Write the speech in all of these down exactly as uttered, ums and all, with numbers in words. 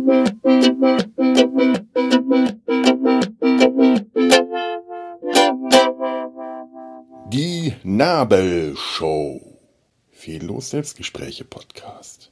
Die Nabelshow. Fehllos Selbstgespräche Podcast.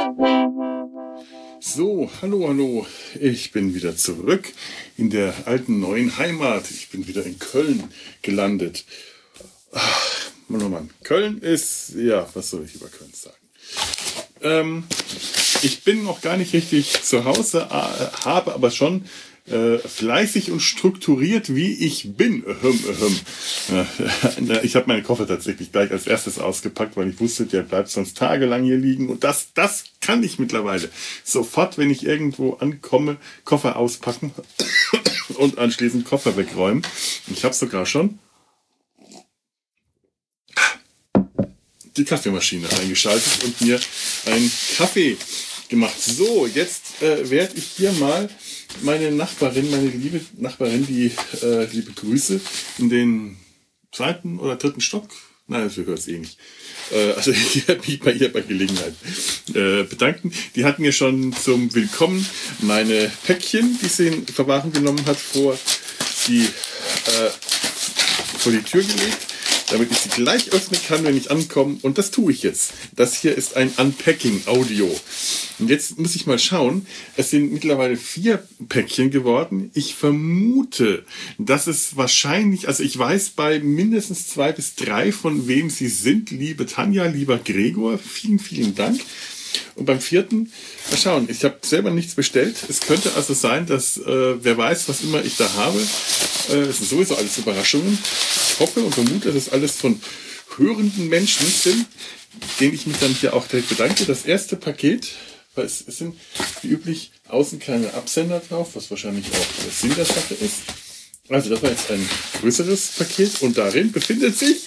So, hallo, hallo. Ich bin wieder zurück in der alten neuen Heimat. Ich bin wieder in Köln gelandet. Ach, Mann, oh Mann. Köln ist, ja, was soll ich über Köln sagen? Ähm, ich bin noch gar nicht richtig zu Hause, äh, habe aber schon Äh, fleißig und strukturiert, wie ich bin. Ahem, ahem. Äh, ich habe meine Koffer tatsächlich gleich als erstes ausgepackt, weil ich wusste, der bleibt sonst tagelang hier liegen. Und das, das kann ich mittlerweile. Sofort, wenn ich irgendwo ankomme, Koffer auspacken und anschließend Koffer wegräumen. Ich habe sogar schon die Kaffeemaschine eingeschaltet und mir einen Kaffee gemacht. So, jetzt äh, werde ich hier mal meine Nachbarin, meine liebe Nachbarin, die äh, liebe Grüße in den zweiten oder dritten Stock. Nein, das hört es eh nicht. Äh, also hier mich bei ihr bei Gelegenheit äh, bedanken. Die hat mir schon zum Willkommen meine Päckchen, die sie in Verwahrung genommen hat, vor die, äh, vor die Tür gelegt, damit ich sie gleich öffnen kann, wenn ich ankomme. Und das tue ich jetzt. Das hier ist ein Unpacking-Audio. Und jetzt muss ich mal schauen. Es sind mittlerweile vier Päckchen geworden. Ich vermute, dass es wahrscheinlich, also ich weiß bei mindestens zwei bis drei, von wem sie sind. Liebe Tanja, lieber Gregor, vielen, vielen Dank. Und beim vierten, mal schauen, ich habe selber nichts bestellt. Es könnte also sein, dass, äh, wer weiß, was immer ich da habe, äh, es sind sowieso alles Überraschungen. Ich hoffe und vermute, dass es alles von hörenden Menschen sind, denen ich mich dann hier auch direkt bedanke. Das erste Paket, weil es, es sind wie üblich außen keine Absender drauf, was wahrscheinlich auch der Sinn der Sache ist. Also das war jetzt ein größeres Paket und darin befindet sich,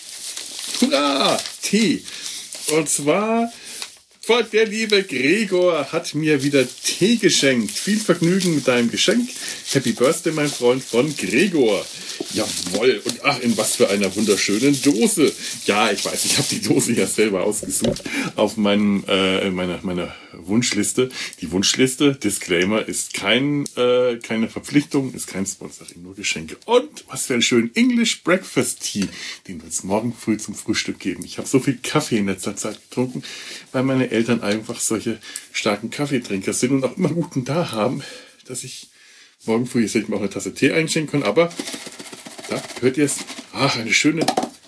hurra, Tee. Und zwar der liebe Gregor hat mir wieder Tee geschenkt. Viel Vergnügen mit deinem Geschenk. Happy Birthday, mein Freund, von Gregor. Jawohl. Und ach, in was für einer wunderschönen Dose. Ja, ich weiß, ich habe die Dose ja selber ausgesucht auf meinem, äh, meiner, meiner Wunschliste. Die Wunschliste, Disclaimer, ist kein, äh, keine Verpflichtung, ist kein Sponsoring, nur Geschenke. Und was für ein schönen English Breakfast Tea, den wir uns morgen früh zum Frühstück geben. Ich habe so viel Kaffee in letzter Zeit getrunken, weil meine Eltern einfach solche starken Kaffeetrinker sind und auch immer guten da haben, dass ich morgen früh jetzt nicht mal auch eine Tasse Tee einschenken kann. Aber da hört ihr es. Ach, eine schöne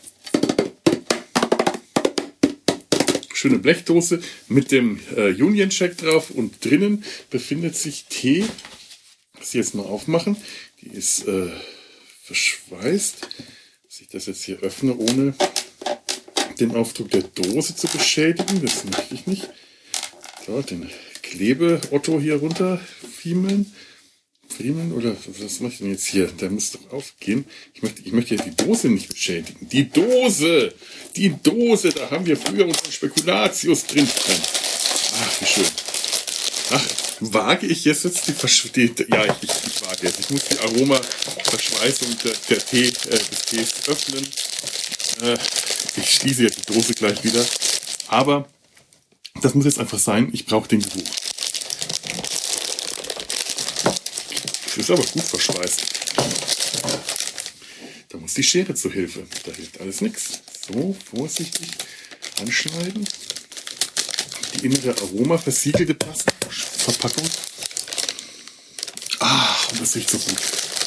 schöne Blechdose mit dem äh, Union Jack drauf und drinnen befindet sich Tee. Das hier jetzt mal aufmachen. Die ist äh, verschweißt. Dass ich das jetzt hier öffne, ohne den Aufdruck der Dose zu beschädigen. Das möchte ich nicht. So, den Klebe-Otto hier runter fiemeln. Friemeln oder was mache ich denn jetzt hier? Der muss doch aufgehen. Ich möchte, ich möchte ja die Dose nicht beschädigen. Die Dose! Die Dose! Da haben wir früher unseren Spekulatius drin. Ach, wie schön. Ach, wage ich jetzt, jetzt die, Versch die Ja, ich, ich, ich wage jetzt. Ich muss die Aromaverschweißung der, der Tee, äh, des Tees öffnen. Äh, ich schließe jetzt die Dose gleich wieder. Aber das muss jetzt einfach sein. Ich brauche den Geruch. Das ist aber gut verschweißt. Da muss die Schere zur Hilfe. Da hilft alles nichts. So, vorsichtig anschneiden. Die innere Aroma versiegelte Plastikverpackung. Ah, und das riecht so gut.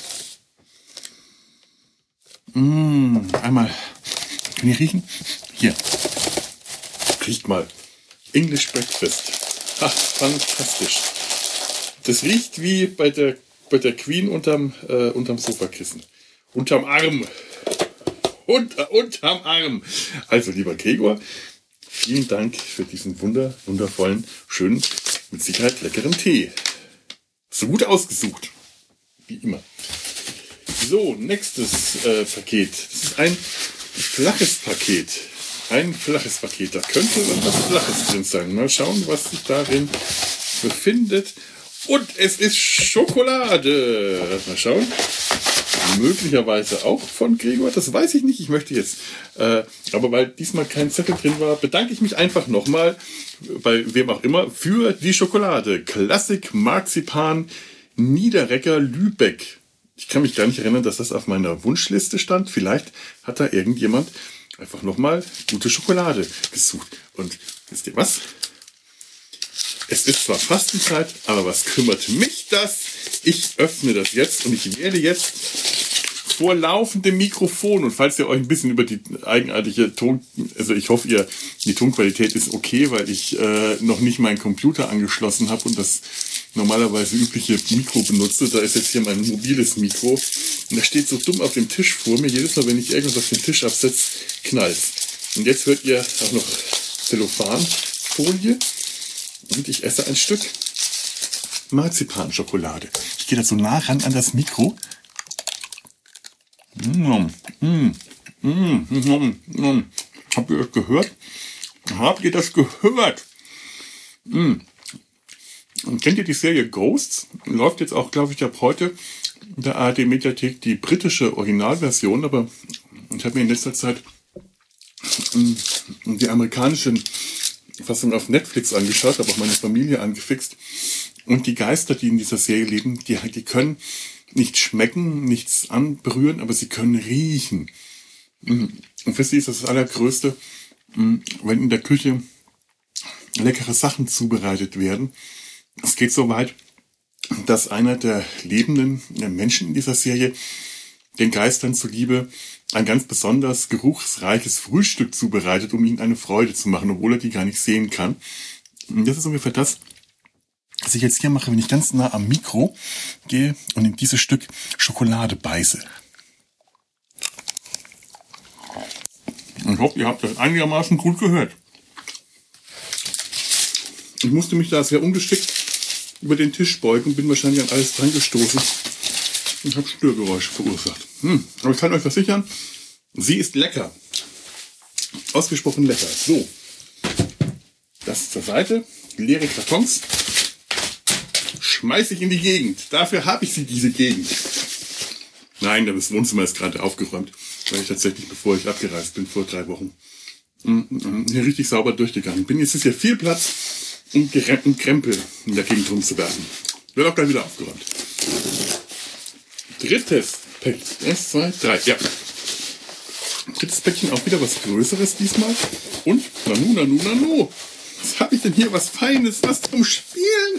Mmh, einmal. Kann ihr riechen? Hier. Riecht mal. English Breakfast. Ach, fantastisch. Das riecht wie bei der bei der Queen unterm, äh, unterm Sofakissen. Unterm Arm. Unter, unterm Arm. Also, lieber Gregor, vielen Dank für diesen wunder, wundervollen, schönen, mit Sicherheit leckeren Tee. So gut ausgesucht. Wie immer. So, nächstes äh, Paket. Das ist ein flaches Paket. Ein flaches Paket. Da könnte etwas Flaches drin sein. Mal schauen, was sich darin befindet. Und es ist Schokolade. Mal schauen. möglicherweise auch von Gregor, das weiß ich nicht. Ich möchte jetzt, äh, aber weil diesmal kein Zettel drin war, bedanke ich mich einfach nochmal, bei wem auch immer, für die Schokolade. Klassik Marzipan Niederrecker Lübeck. Ich kann mich gar nicht erinnern, dass das auf meiner Wunschliste stand. Vielleicht hat da irgendjemand einfach nochmal gute Schokolade gesucht. Und wisst ihr was? Es ist zwar Fastenzeit, aber was kümmert mich das? Ich öffne das jetzt und ich werde jetzt vor laufendem Mikrofon, und falls ihr euch ein bisschen über die eigenartige Ton, also ich hoffe, ihr die Tonqualität ist okay, weil ich äh, noch nicht meinen Computer angeschlossen habe und das normalerweise übliche Mikro benutze. Da ist jetzt hier mein mobiles Mikro und das steht so dumm auf dem Tisch vor mir. Jedes Mal, wenn ich irgendwas auf den Tisch absetze, knallt's. Und jetzt hört ihr auch noch Zellophanfolie. Und ich esse ein Stück Marzipanschokolade. Ich gehe da so nah ran an das Mikro. Mm, mm, mm, mm, mm. Habt ihr das gehört? Habt ihr das gehört? Mm. Und kennt ihr die Serie Ghosts? Läuft jetzt auch, glaube ich, ab heute in der A R D-Mediathek die britische Originalversion, aber ich habe mir in letzter Zeit mm, die amerikanischen Fassung auf Netflix angeschaut, habe auch meine Familie angefixt. Und die Geister, die in dieser Serie leben, die, die können nicht schmecken, nichts anberühren, aber sie können riechen. Und für sie ist das das Allergrößte, wenn in der Küche leckere Sachen zubereitet werden. Es geht so weit, dass einer der lebenden Menschen in dieser Serie den Geistern zuliebe ein ganz besonders geruchsreiches Frühstück zubereitet, um ihnen eine Freude zu machen, obwohl er die gar nicht sehen kann. Und das ist ungefähr das, was ich jetzt hier mache, wenn ich ganz nah am Mikro gehe und in dieses Stück Schokolade beiße. Ich hoffe, ihr habt das einigermaßen gut gehört. Ich musste mich da sehr ungeschickt über den Tisch beugen und bin wahrscheinlich an alles dran gestoßen und habe Störgeräusche verursacht. Hm, aber ich kann euch versichern, sie ist lecker. Ausgesprochen lecker. So, das zur Seite. Leere Kartons schmeiße ich in die Gegend. Dafür habe ich sie, diese Gegend. Nein, das Wohnzimmer ist gerade aufgeräumt, weil ich tatsächlich, bevor ich abgereist bin, vor drei Wochen, hier richtig sauber durchgegangen bin. Jetzt ist hier viel Platz, um Krempel in der Gegend rumzuwerfen. Wird auch gleich wieder aufgeräumt. Drittes Päckchen. Eins, zwei, drei. Ja. Drittes Päckchen, auch wieder was Größeres diesmal. Und, nanu, nanu, nanu. Was habe ich denn hier? Was Feines, was zum Spielen.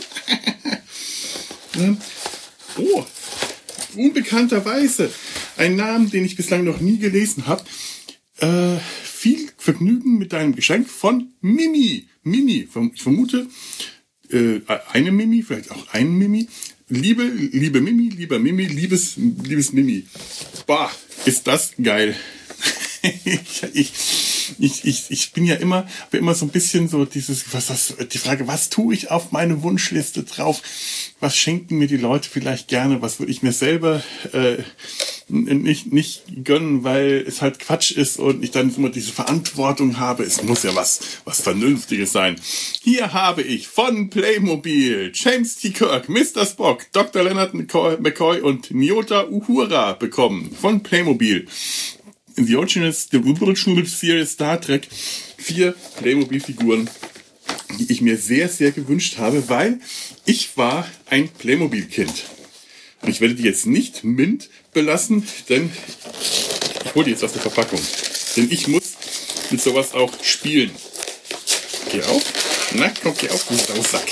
Oh, unbekannterweise. Ein Name, den ich bislang noch nie gelesen habe. Äh, viel Vergnügen mit deinem Geschenk von Mimi. Mimi, ich vermute, äh, eine Mimi, vielleicht auch ein Mimi. Liebe, liebe Mimi, lieber Mimi, liebes, liebes Mimi. Boah, ist das geil. ich, ich, ich, ich, ich bin ja immer, bin immer so ein bisschen so dieses, was das, die Frage, was tue ich auf meine Wunschliste drauf? Was schenken mir die Leute vielleicht gerne? Was würde ich mir selber äh, nicht, nicht gönnen, weil es halt Quatsch ist und ich dann immer diese Verantwortung habe. Es muss ja was, was Vernünftiges sein. Hier habe ich von Playmobil James T. Kirk, Mister Spock, Doktor Leonard McCoy und Nyota Uhura bekommen. Von Playmobil. In The Original, The Original Series Star Trek vier Playmobil-Figuren, die ich mir sehr, sehr gewünscht habe, weil ich war ein Playmobil-Kind. Und ich werde die jetzt nicht mint belassen, denn ich hole die jetzt aus der Verpackung. Denn ich muss mit sowas auch spielen. Geh auf. Na, komm, geh auf, du Sausack.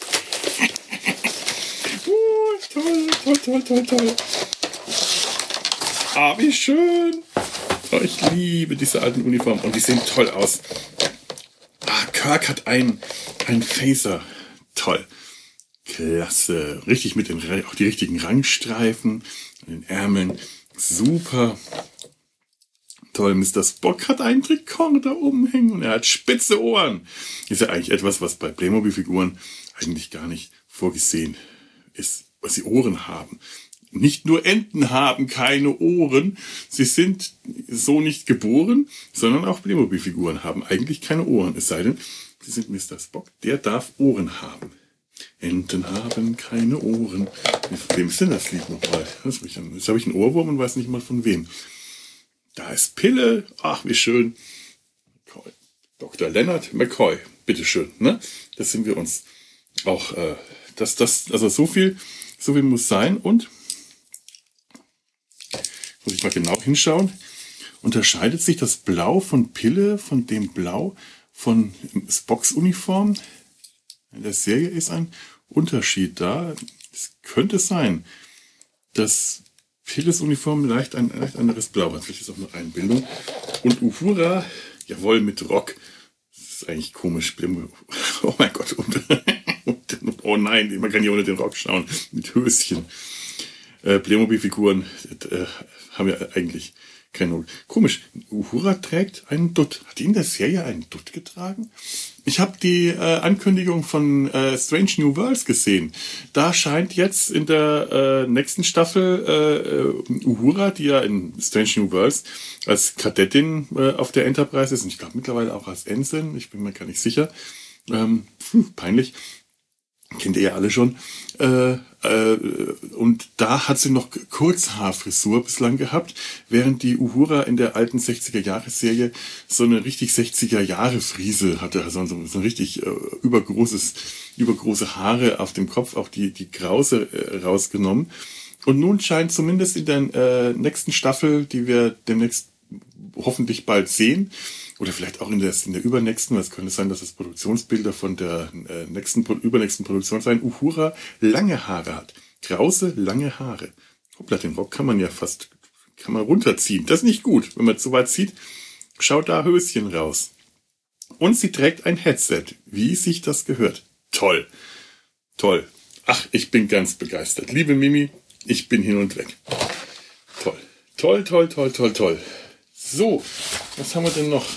uh, toll, toll, toll, toll, toll. Ah, wie schön. Oh, ich liebe diese alten Uniformen und die sehen toll aus. Ah, Kirk hat einen, einen Phaser. Toll. Klasse. Richtig mit den, auch die richtigen Rangstreifen, den Ärmeln. Super. Toll. Mister Spock hat einen Trikot da oben hängen und er hat spitze Ohren. Ist ja eigentlich etwas, was bei Playmobil-Figuren eigentlich gar nicht vorgesehen ist, was sie Ohren haben. Nicht nur Enten haben keine Ohren, sie sind so nicht geboren, sondern auch Playmobil-Figuren haben eigentlich keine Ohren. Es sei denn, sie sind Mister Spock, der darf Ohren haben. Enten haben keine Ohren. Von wem ist denn das Lied nochmal? Jetzt habe ich einen Ohrwurm und weiß nicht mal von wem. Da ist Pille. Ach, wie schön. Doktor Leonard McCoy. Bitteschön, ne? Das sind wir uns auch, äh, das, das, also so viel, so viel muss sein. Und, muss ich mal genau hinschauen, unterscheidet sich das Blau von Pille von dem Blau von Spocks Uniform? In der Serie ist ein Unterschied da. Es könnte sein, dass Pilles Uniform leicht ein leicht anderes Blau hat. Vielleicht ist auch eine Einbildung. Und Uhura, jawohl, mit Rock. Das ist eigentlich komisch. Oh mein Gott. Und, und, oh nein, man kann hier ohne den Rock schauen. Mit Höschen. Äh, Playmobil-Figuren äh, haben ja eigentlich keine Not. Komisch. Uhura trägt einen Dutt. Hat die in der Serie einen Dutt getragen? Ich habe die äh, Ankündigung von äh, Strange New Worlds gesehen. Da scheint jetzt in der äh, nächsten Staffel äh, Uhura, die ja in Strange New Worlds als Kadettin äh, auf der Enterprise ist, und ich glaube mittlerweile auch als Ensign, ich bin mir gar nicht sicher, ähm, pf, peinlich, kennt ihr ja alle schon, äh, äh, und da hat sie noch Kurzhaarfrisur bislang gehabt, während die Uhura in der alten sechziger-Jahre-Serie so eine richtig sechziger-Jahre-Frise hatte, also so, so ein richtig äh, übergroßes, übergroße Haare auf dem Kopf, auch die, die Krause äh, rausgenommen. Und nun scheint zumindest in der äh, nächsten Staffel, die wir demnächst hoffentlich bald sehen, oder vielleicht auch in der, in der übernächsten, weil es könnte sein, dass das Produktionsbilder von der äh, nächsten, übernächsten Produktion sein, Uhura lange Haare hat. Krause, lange Haare. Hoppla, den Rock kann man ja fast, kann man runterziehen. Das ist nicht gut. Wenn man es so weit zieht, schaut da Höschen raus. Und sie trägt ein Headset, wie sich das gehört. Toll. Toll. Ach, ich bin ganz begeistert. Liebe Mimi, ich bin hin und weg. Toll. Toll, toll, toll, toll, toll. So, was haben wir denn noch?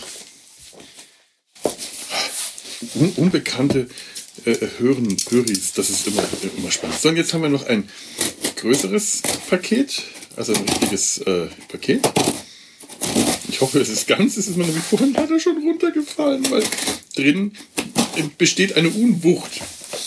Un- unbekannte äh, Hören, Höris, das ist immer, immer spannend. So, und jetzt haben wir noch ein größeres Paket, also ein richtiges äh, Paket. Ich hoffe, es ist ganz, es ist mir nämlich vorhin leider schon runtergefallen, weil drin besteht eine Unwucht.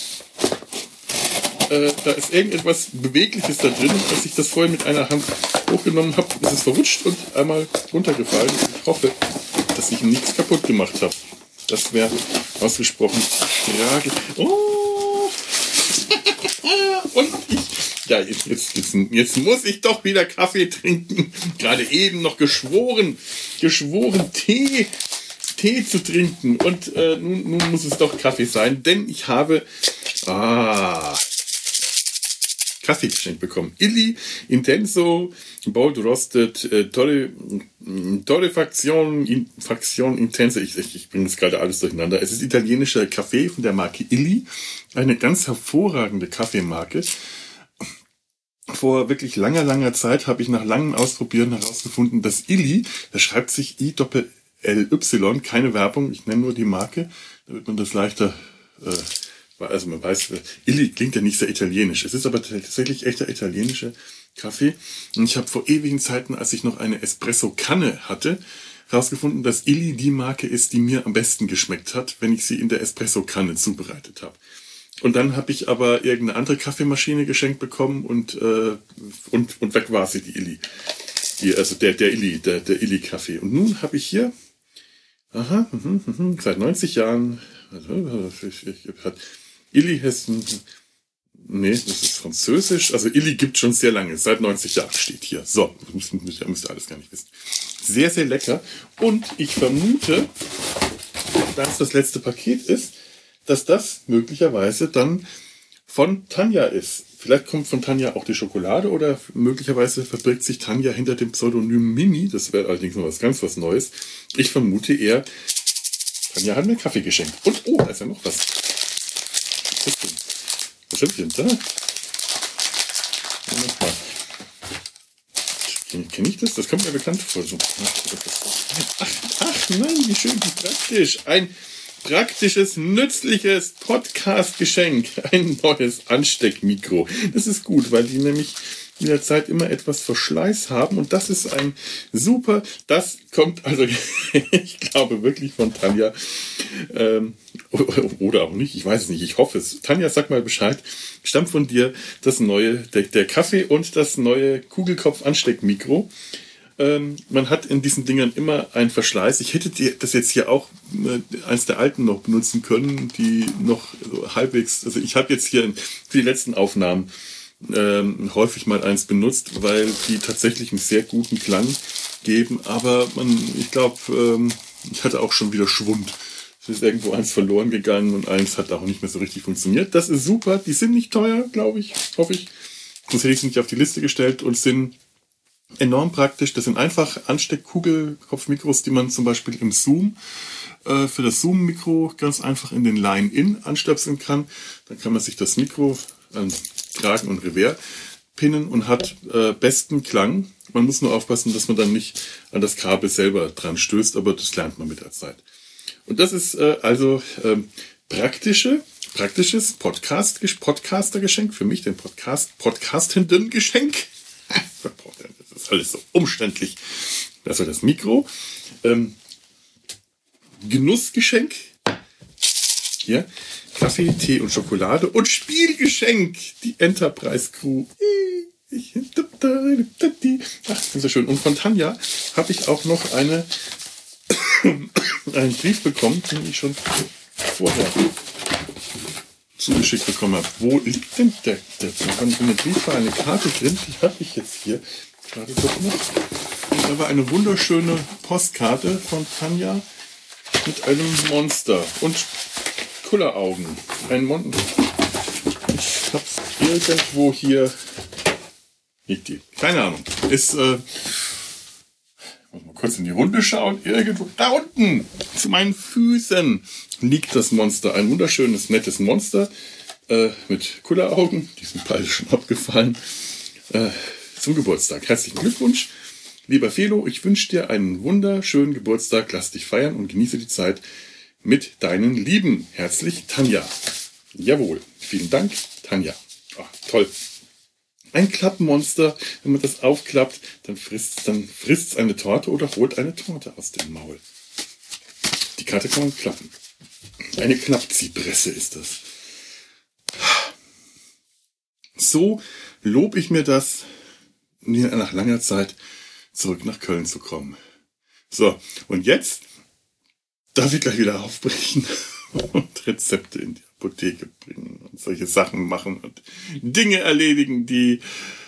Äh, da ist irgendetwas Bewegliches da drin, als ich das vorhin mit einer Hand hochgenommen habe, ist es verrutscht und einmal runtergefallen. Ich hoffe, dass ich nichts kaputt gemacht habe. Das wäre ausgesprochen tragisch. Oh! Und ich, ja, jetzt, jetzt, jetzt, jetzt muss ich doch wieder Kaffee trinken. Gerade eben noch geschworen, geschworen Tee, Tee zu trinken. Und äh, nun, nun muss es doch Kaffee sein, denn ich habe, ah, Kaffee geschenkt bekommen. Illy Intenso Bold Roasted äh, Torre, Torrefaction in, Faction Intense. Ich, ich, ich bringe das gerade alles durcheinander. Es ist italienischer Kaffee von der Marke Illy. Eine ganz hervorragende Kaffeemarke. Vor wirklich langer, langer Zeit habe ich nach langem Ausprobieren herausgefunden, dass Illy, das schreibt sich I L L Y, keine Werbung, ich nenne nur die Marke, damit man das leichter äh, also man weiß, Illy klingt ja nicht sehr italienisch. Es ist aber tatsächlich echter italienischer Kaffee. Und ich habe vor ewigen Zeiten, als ich noch eine Espresso-Kanne hatte, herausgefunden, dass Illy die Marke ist, die mir am besten geschmeckt hat, wenn ich sie in der Espresso-Kanne zubereitet habe. Und dann habe ich aber irgendeine andere Kaffeemaschine geschenkt bekommen und äh, und und weg war sie, die Illy. Die, also der der Illy, der der Illy-Kaffee. Und nun habe ich hier, aha, mh, mh, seit neunzig Jahren, also, ich, ich, hat Illy Hessen, nee, das ist französisch. Also Illy gibt schon sehr lange, seit neunzig Jahren steht hier. So, das müsst, müsst ihr alles gar nicht wissen. Sehr, sehr lecker. Und ich vermute, da es das letzte Paket ist, dass das möglicherweise dann von Tanja ist. Vielleicht kommt von Tanja auch die Schokolade oder möglicherweise verbirgt sich Tanja hinter dem Pseudonym Mimi. Das wäre allerdings noch was ganz was Neues. Ich vermute eher, Tanja hat mir Kaffee geschenkt. Und, oh, da ist ja noch was. Was hab ich denn da? Kenne ich das? Das kommt mir bekannt vor. So. Ach, ach nein, wie schön, wie praktisch. Ein praktisches, nützliches Podcast-Geschenk. Ein neues Ansteckmikro. Das ist gut, weil die nämlich in der Zeit immer etwas Verschleiß haben. Und das ist ein super, das kommt, also ich glaube wirklich von Tanja. Ähm, oder auch nicht, ich weiß es nicht, ich hoffe es. Tanja, sag mal Bescheid, stammt von dir das neue, der, der Kaffee und das neue Kugelkopf-Ansteckmikro. Ähm, man hat in diesen Dingern immer einen Verschleiß. Ich hätte die, das jetzt hier auch äh, eins der alten noch benutzen können, die noch so halbwegs, also ich habe jetzt hier für die letzten Aufnahmen ähm, häufig mal eins benutzt, weil die tatsächlich einen sehr guten Klang geben, aber man, ich glaube, ähm, ich hatte auch schon wieder Schwund. Es ist irgendwo eins verloren gegangen und eins hat auch nicht mehr so richtig funktioniert. Das ist super, die sind nicht teuer, glaube ich, hoffe ich. Sonst hätte ich sie nicht auf die Liste gestellt und sind enorm praktisch. Das sind einfach Ansteckkugelkopfmikros, die man zum Beispiel im Zoom äh, für das Zoom-Mikro ganz einfach in den Line-In anstöpseln kann. Dann kann man sich das Mikro an Tragen und Revers pinnen und hat äh, besten Klang. Man muss nur aufpassen, dass man dann nicht an das Kabel selber dran stößt, aber das lernt man mit der Zeit. Und das ist äh, also äh, praktische, praktisches Podcast, Podcaster-Geschenk für mich, den Podcast, podcastenden Geschenk. Das ist alles so umständlich. Das war das Mikro. Ähm, Genussgeschenk. Hier. Kaffee, Tee und Schokolade. Und Spielgeschenk. Die Enterprise Crew. Ach, das ist ja schön. Und von Tanja habe ich auch noch eine, einen Brief bekommen, den ich schon vorher zugeschickt bekommen habe. Wo liegt denn der? der in dem Brief war eine Karte drin, die habe ich jetzt hier gerade doch noch. Und da war eine wunderschöne Postkarte von Tanja mit einem Monster und Kulleraugen. Ein Monster. Ich hab's irgendwo hier. Liegt die. Keine Ahnung. Ist, äh, ich muss mal kurz in die Runde schauen. Irgendwo da unten zu meinen Füßen liegt das Monster. Ein wunderschönes, nettes Monster äh, mit Kulleraugen. Die sind beide schon abgefallen. Äh, zum Geburtstag. Herzlichen Glückwunsch. Lieber Felo, ich wünsche dir einen wunderschönen Geburtstag. Lass dich feiern und genieße die Zeit mit deinen Lieben. Herzlich, Tanja. Jawohl. Vielen Dank, Tanja. Oh, toll. Ein Klappenmonster, wenn man das aufklappt, dann frisst dann frisst es eine Torte oder holt eine Torte aus dem Maul. Die Karte kann man klappen. Eine Knappziehpresse ist das. So lob ich mir das, nach langer Zeit zurück nach Köln zu kommen. So, und jetzt darf ich gleich wieder aufbrechen und Rezepte in die Apotheke bringen und solche Sachen machen und Dinge erledigen, die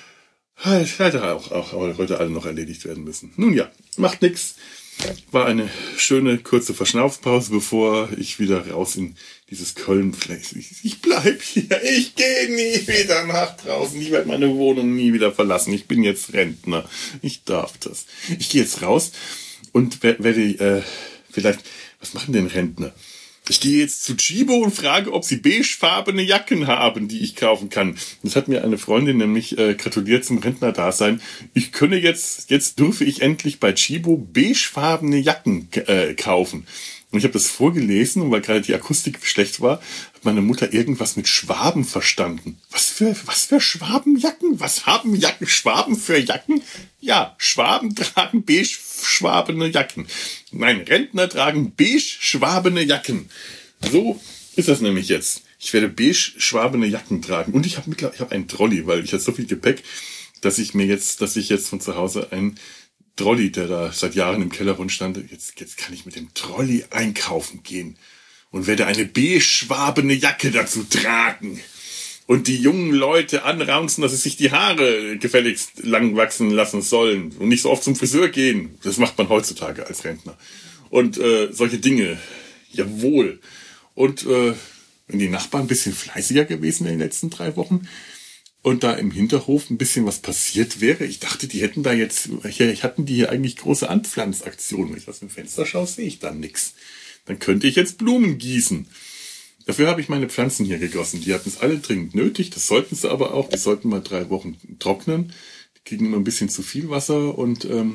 halt, halt auch, auch heute alle noch erledigt werden müssen. Nun ja, macht nix. War eine schöne, kurze Verschnaufpause, bevor ich wieder raus in dieses Köln flex. Ich, ich bleib hier. Ich gehe nie wieder nach draußen. Ich werde meine Wohnung nie wieder verlassen. Ich bin jetzt Rentner. Ich darf das. Ich gehe jetzt raus und werde äh, vielleicht... Was machen denn Rentner? Ich gehe jetzt zu Chibo und frage, ob sie beigefarbene Jacken haben, die ich kaufen kann. Das hat mir eine Freundin nämlich äh, gratuliert zum Rentnerdasein. Ich könne jetzt, jetzt dürfe ich endlich bei Chibo beigefarbene Jacken äh, kaufen. Und ich habe das vorgelesen und weil gerade die Akustik schlecht war, hat meine Mutter irgendwas mit Schwaben verstanden. Was für, was für Schwabenjacken? Was haben Jacken, Schwaben für Jacken? Ja, Schwaben tragen beige-schwabene Jacken. Nein, Rentner tragen beige-schwabene Jacken. So ist das nämlich jetzt. Ich werde beige-schwabene Jacken tragen. Und ich habe ich hab einen Trolley, weil ich habe so viel Gepäck, dass ich mir jetzt, dass ich jetzt von zu Hause ein Trolley, der da seit Jahren im Keller rumstand, jetzt, jetzt kann ich mit dem Trolley einkaufen gehen und werde eine beige-schwabene Jacke dazu tragen und die jungen Leute anraunzen, dass sie sich die Haare gefälligst lang wachsen lassen sollen und nicht so oft zum Friseur gehen. Das macht man heutzutage als Rentner. Und äh, solche Dinge. Jawohl. Und äh, wenn die Nachbarn ein bisschen fleißiger gewesen in den letzten drei Wochen, und da im Hinterhof ein bisschen was passiert wäre. Ich dachte, die hätten da jetzt, hier hatten die hier eigentlich große Anpflanzaktionen. Wenn ich aus dem Fenster schaue, sehe ich da nichts. Dann könnte ich jetzt Blumen gießen. Dafür habe ich meine Pflanzen hier gegossen. Die hatten es alle dringend nötig. Das sollten sie aber auch. Die sollten mal drei Wochen trocknen. Die kriegen immer ein bisschen zu viel Wasser und ähm,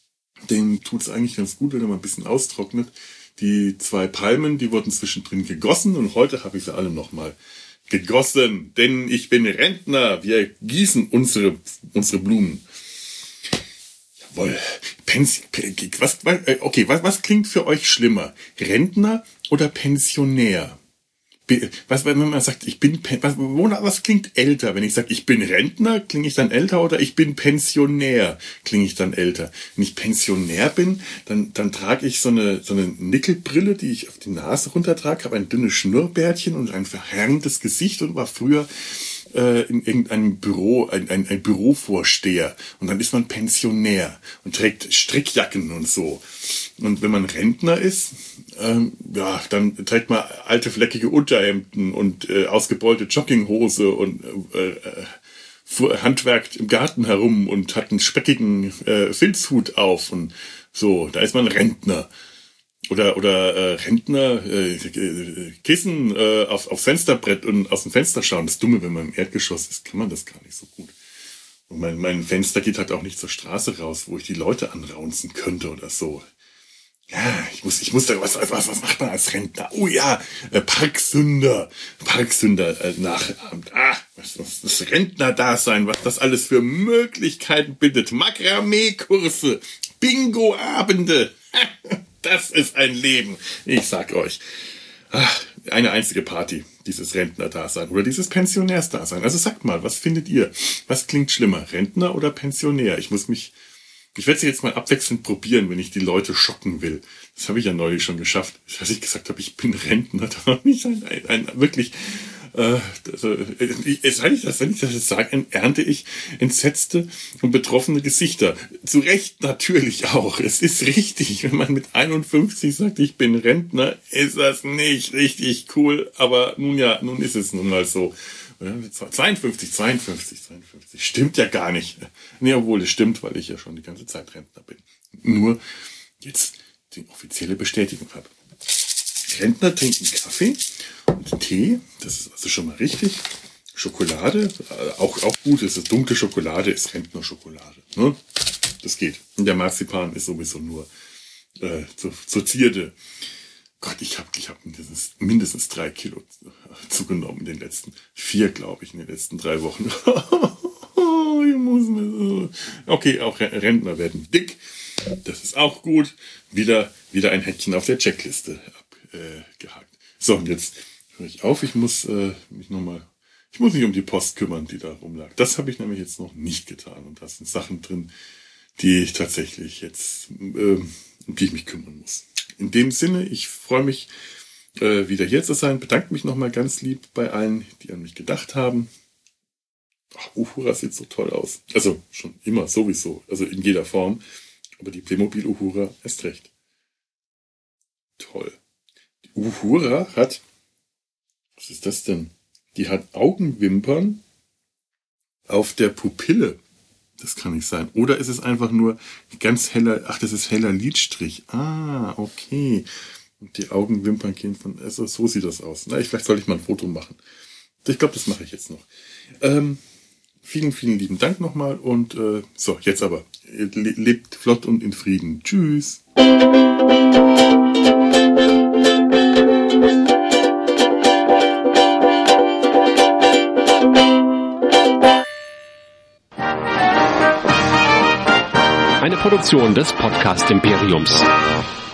denen tut es eigentlich ganz gut, wenn er mal ein bisschen austrocknet. Die zwei Palmen, die wurden zwischendrin gegossen und heute habe ich sie alle nochmal gegossen, denn ich bin Rentner. Wir gießen unsere, unsere Blumen. Woll, Pens, was, okay, was, was klingt für euch schlimmer? Rentner oder Pensionär? Was, wenn man sagt, ich bin, was, was klingt älter? Wenn ich sage, ich bin Rentner, klinge ich dann älter, oder ich bin Pensionär, klinge ich dann älter? Wenn ich Pensionär bin, dann, dann trage ich so eine, so eine Nickelbrille, die ich auf die Nase runtertrage, habe ein dünnes Schnurrbärtchen und ein verhärmtes Gesicht und war früher äh, in irgendeinem Büro, ein, ein, ein Bürovorsteher. Und dann ist man Pensionär und trägt Strickjacken und so. Und wenn man Rentner ist, ähm, ja, dann trägt man alte fleckige Unterhemden und äh, ausgebeulte Jogginghose und äh, äh, handwerkt im Garten herum und hat einen speckigen äh, Filzhut auf und so. Da ist man Rentner. Oder oder äh, Rentner, äh, Kissen äh, auf, aufs Fensterbrett und aus dem Fenster schauen. Das Dumme, wenn man im Erdgeschoss ist, kann man das gar nicht so gut. Und mein, mein Fenster geht halt auch nicht zur Straße raus, wo ich die Leute anraunzen könnte oder so. Ja, ich muss, ich muss da, was, was, was macht man als Rentner? Oh ja, äh, Parksünder, Parksünder äh, Nachabend. Ah, was, was das Rentner-Dasein, was das alles für Möglichkeiten bietet. Makramee-Kurse, Bingo-Abende. Das ist ein Leben. Ich sag euch. Ach, eine einzige Party, dieses Rentner-Dasein oder dieses Pensionärs-Dasein. Also sagt mal, was findet ihr? Was klingt schlimmer, Rentner oder Pensionär? Ich muss mich, ich werde es jetzt mal abwechselnd probieren, wenn ich die Leute schocken will. Das habe ich ja neulich schon geschafft. Als ich gesagt habe, ich bin Rentner, da war nicht ein, ein, ein wirklich, äh, also, ich, wenn ich das, wenn ich das jetzt sage, ernte ich entsetzte und betroffene Gesichter. Zu Recht natürlich auch. Es ist richtig, wenn man mit einundfünfzig sagt, ich bin Rentner, ist das nicht richtig cool. Aber nun ja, nun ist es nun mal so. zweiundfünfzig, zweiundfünfzig, zweiundfünfzig. Stimmt ja gar nicht. Nee, obwohl es stimmt, weil ich ja schon die ganze Zeit Rentner bin. Nur jetzt die offizielle Bestätigung habe. Rentner trinken Kaffee und Tee. Das ist also schon mal richtig. Schokolade, auch, auch gut. Es ist dunkle Schokolade, ist Rentner-Schokolade. Ne? Das geht. Und der Marzipan ist sowieso nur äh, zur, zur Zierde. Gott, ich habe ich hab mindestens, mindestens drei Kilo zugenommen in den letzten, vier, glaube ich, in den letzten drei Wochen. Ich muss mir, okay, auch Rentner werden dick. Das ist auch gut. Wieder, wieder ein Häkchen auf der Checkliste abgehakt. Äh, so, und jetzt höre ich auf. Ich muss äh, mich nochmal, ich muss mich um die Post kümmern, die da rumlag. Das habe ich nämlich jetzt noch nicht getan. Und da sind Sachen drin, die ich tatsächlich jetzt, äh, um die ich mich kümmern muss. In dem Sinne, ich freue mich, äh, wieder hier zu sein. Bedanke mich nochmal ganz lieb bei allen, die an mich gedacht haben. Ach, Uhura sieht so toll aus. Also schon immer, sowieso. Also in jeder Form. Aber die Playmobil Uhura erst recht. Toll. Die Uhura hat, was ist das denn? Die hat Augenwimpern auf der Pupille. Das kann nicht sein. Oder ist es einfach nur ganz heller, ach, das ist heller Lidstrich. Ah, okay. Und die Augenwimpern gehen von, also so sieht das aus. Na, ich, vielleicht sollte ich mal ein Foto machen. Ich glaube, das mache ich jetzt noch. Ähm, vielen, vielen lieben Dank nochmal und äh, so, jetzt aber. Lebt flott und in Frieden. Tschüss. Eine Produktion des Podcast Imperiums.